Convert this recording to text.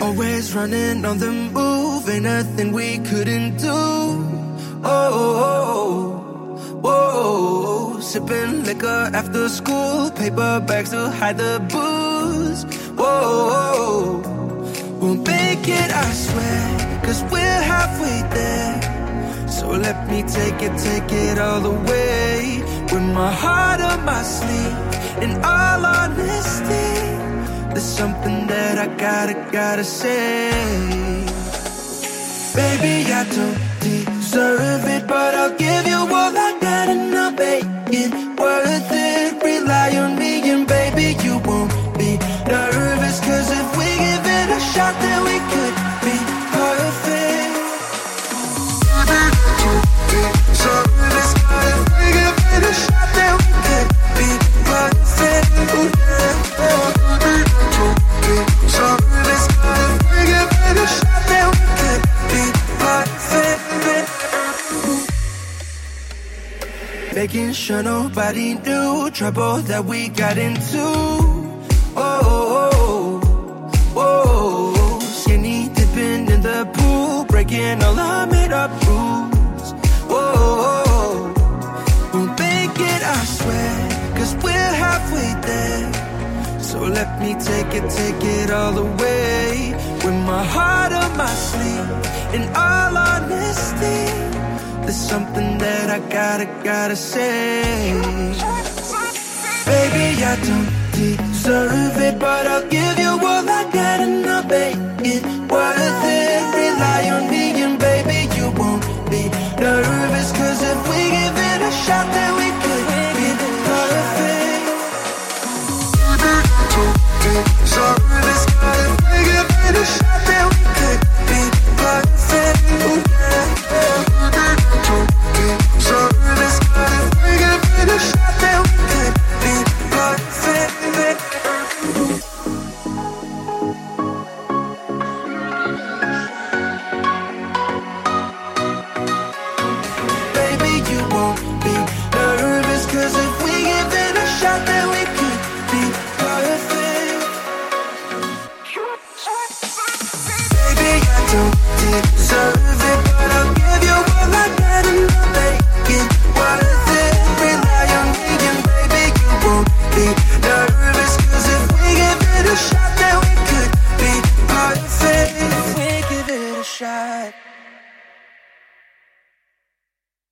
Always running on the move, ain't nothing we couldn't do. Oh, sipping liquor after school, paper bags to hide the booze. Whoa, we'll make it, I swear, 'cause we're halfway there. So let me take it all the way. With my heart on my sleeve, in all honesty, there's something that I gotta say. Baby, I don't deserve it, but I'll give you all I got and I'll make it worth it. Rely on me and baby, you won't be nervous, 'cause if we give it a shot, then we could be perfect. So this if we give it a shot, then we could be perfect. So this if we give it a shot, then we could be perfect. Making sure nobody knew trouble that we got into. Skinny dipping in the pool, breaking all our made up rules. We'll make it, I swear, 'cause we're halfway there. So let me take it all the way. With my heart on my sleeve, in all honesty, there's something that I gotta say. Baby, I don't deserve it, but I'll give you all I got and I'll make it worth it. Rely on me and baby, you won't be nervous, 'cause if we give it a shot, then we could be perfect. Sorry.